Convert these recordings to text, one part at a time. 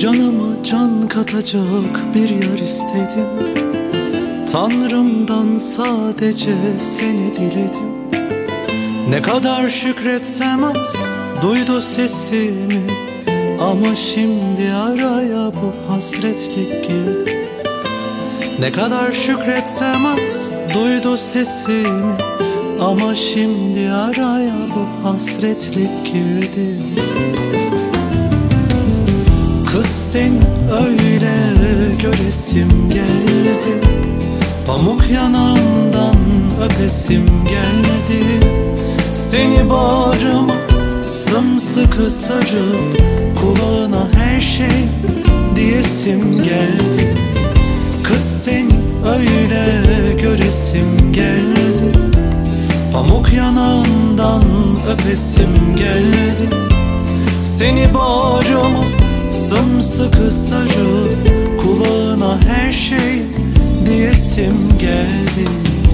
Canıma can katacak bir yer istedim. Tanrımdan sadece seni diledim. Ne kadar şükretsem az, duydu sesimi. Ama şimdi araya bu hasretlik girdi. Ne kadar şükretsem az, duydu sesimi. Ama şimdi araya bu hasretlik girdi. Kız seni öyle göresim geldi. Pamuk yanağından öpesim geldi. Seni bağrıma sımsıkı sarıp kulağına her şey diyesim geldi. Kız seni öyle göresim geldi. Pamuk yanağından öpesim geldi. Seni bağrıma sımsıkı sarıp kulağına her şey diyesim geldi.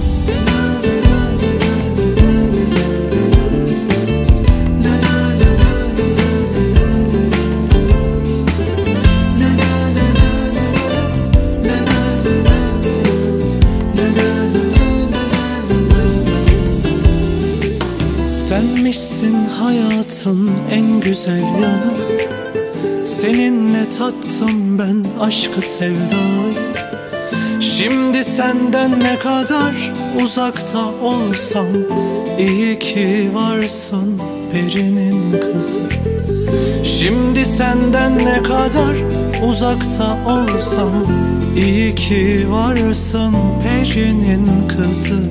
Senmişsin hayatın en güzel yanı. Seninle tattım ben aşkı sevdayı. Şimdi senden ne kadar uzakta olsam, iyi ki varsın perinin kızı. Şimdi senden ne kadar uzakta olsam, iyi ki varsın perinin kızı.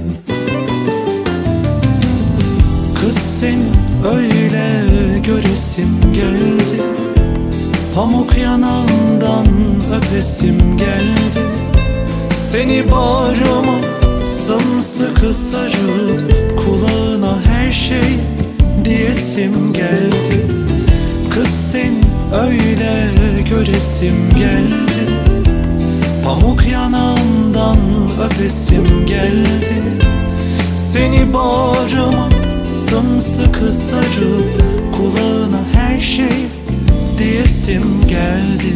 Kız seni öyle göresim geldi. Pamuk yanağından öpesim geldi. Seni bağrıma sımsıkı sarıp kulağına her şey diyesim geldi. Kız seni öyle göresim geldi. Pamuk yanağından öpesim geldi. Seni bağrıma sımsıkı sarıp kulağına her şey diyesim geldi.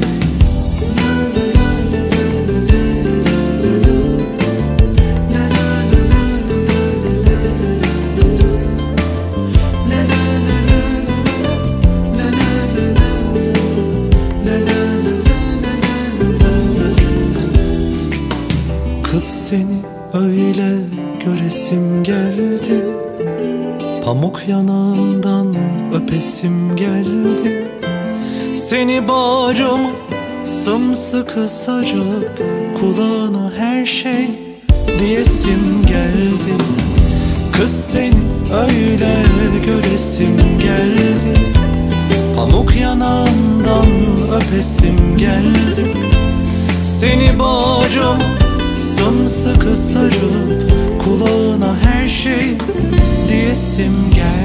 Kız seni öyle göresim geldi. Pamuk yanağından öpesim geldi. Seni bağrıma sımsıkı sarıp kulağına her şey diyesim geldi. Kız seni öyle göresim geldi. Pamuk yanağından öpesim geldi. Seni bağrıma sımsıkı sarıp kulağına her şey diyesim geldi.